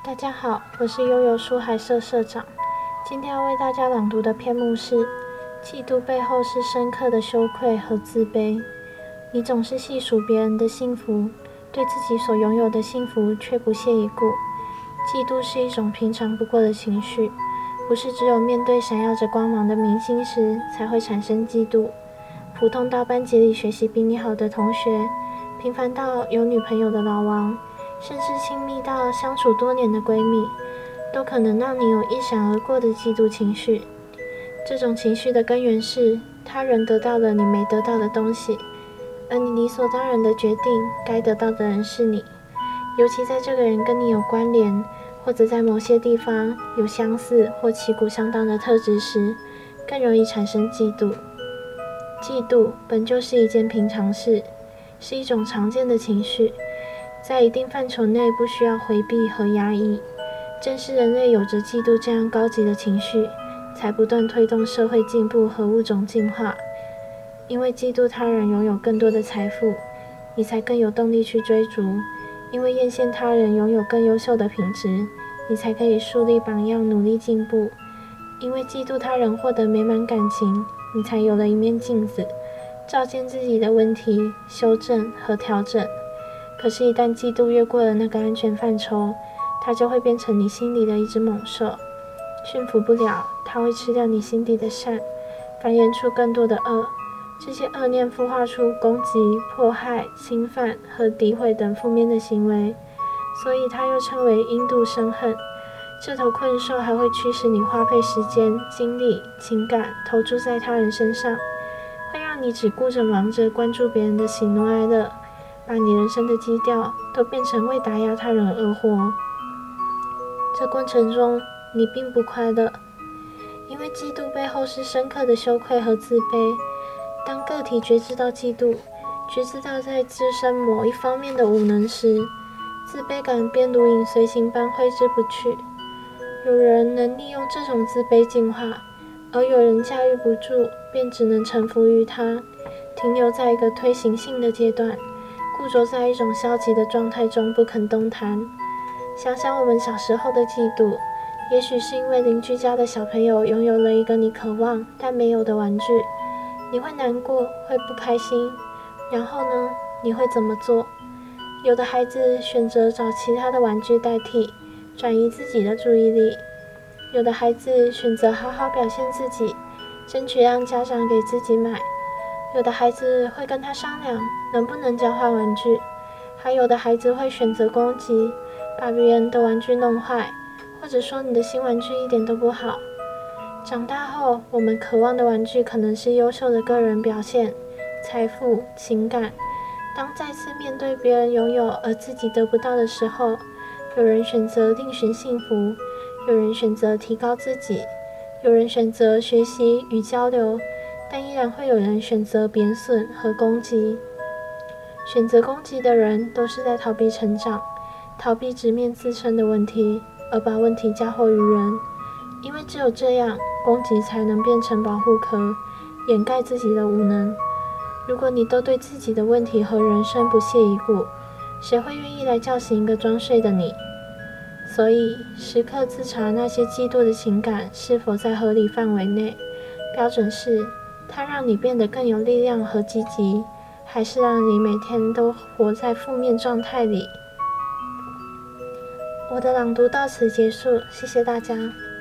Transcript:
大家好，我是悠游书海社社长。今天要为大家朗读的篇目是《嫉妒背后是深刻的羞愧和自卑》。你总是细数别人的幸福，对自己所拥有的幸福却不屑一顾。嫉妒是一种平常不过的情绪，不是只有面对闪耀着光芒的明星时才会产生嫉妒。普通到班级里学习比你好的同学，平凡到有女朋友的老王，甚至亲密到相处多年的闺蜜，都可能让你有一闪而过的嫉妒情绪。这种情绪的根源是他人得到了你没得到的东西，而你理所当然的决定该得到的人是你。尤其在这个人跟你有关联，或者在某些地方有相似或旗鼓相当的特质时，更容易产生嫉妒。嫉妒本就是一件平常事，是一种常见的情绪，在一定范畴内不需要回避和压抑。正是人类有着嫉妒这样高级的情绪，才不断推动社会进步和物种进化。因为嫉妒他人拥有更多的财富，你才更有动力去追逐；因为艳羡他人拥有更优秀的品质，你才可以树立榜样，努力进步；因为嫉妒他人获得美满感情，你才有了一面镜子，照见自己的问题，修正和调整。可是，一旦嫉妒越过了那个安全范畴，它就会变成你心里的一只猛兽，驯服不了，它会吃掉你心底的善，繁衍出更多的恶。这些恶念孵化出攻击、迫害、侵犯和诋毁等负面的行为，所以它又称为因妒生恨。这头困兽还会驱使你花费时间、精力、情感投注在他人身上，会让你只顾着忙着关注别人的喜怒哀乐，把你人生的基调都变成为打压他人而活。这过程中你并不快乐，因为嫉妒背后是深刻的羞愧和自卑。当个体觉知到嫉妒，觉知到在自身某一方面的无能时，自卑感便如影随形般挥之不去。有人能利用这种自卑进化，而有人驾驭不住，便只能臣服于它，停留在一个推行性的阶段，固着在一种消极的状态中不肯动弹。想想我们小时候的嫉妒，也许是因为邻居家的小朋友拥有了一个你渴望但没有的玩具，你会难过，会不开心。然后呢，你会怎么做？有的孩子选择找其他的玩具代替，转移自己的注意力；有的孩子选择好好表现自己，争取让家长给自己买；有的孩子会跟他商量能不能交换玩具；还有的孩子会选择攻击，把别人的玩具弄坏，或者说你的新玩具一点都不好。长大后，我们渴望的玩具可能是优秀的个人表现、财富、情感。当再次面对别人拥有而自己得不到的时候，有人选择另寻幸福，有人选择提高自己，有人选择学习与交流，但依然会有人选择贬损和攻击。选择攻击的人都是在逃避成长，逃避直面自身的问题，而把问题嫁祸于人。因为只有这样，攻击才能变成保护壳，掩盖自己的无能。如果你都对自己的问题和人生不屑一顾，谁会愿意来叫醒一个装睡的你？所以，时刻自查那些嫉妒的情感是否在合理范围内。标准是，它让你变得更有力量和积极，还是让你每天都活在负面状态里？我的朗读到此结束，谢谢大家。